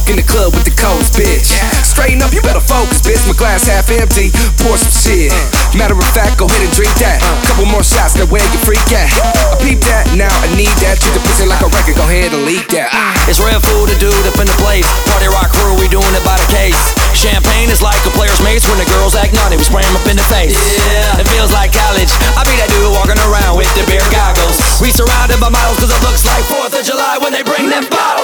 in the club with the coldest bitch. Straighten up, you better focus, bitch. My glass half empty, pour some shit. Matter of fact, go ahead and drink that. Couple more shots, now where you freak at? I peep that, now I need that. Treat the pussy like a record, go ahead and leak that. It's Red Food, the dude up in the place. Party Rock crew, we doing it by the case. Champagne is like a player's mates. When the girls act naughty, we spray 'em up in the face. Yeah, it feels like college. I be that dude walking around with the beer goggles. We surrounded by models cause it looks like 4th of July when they bring them bottles.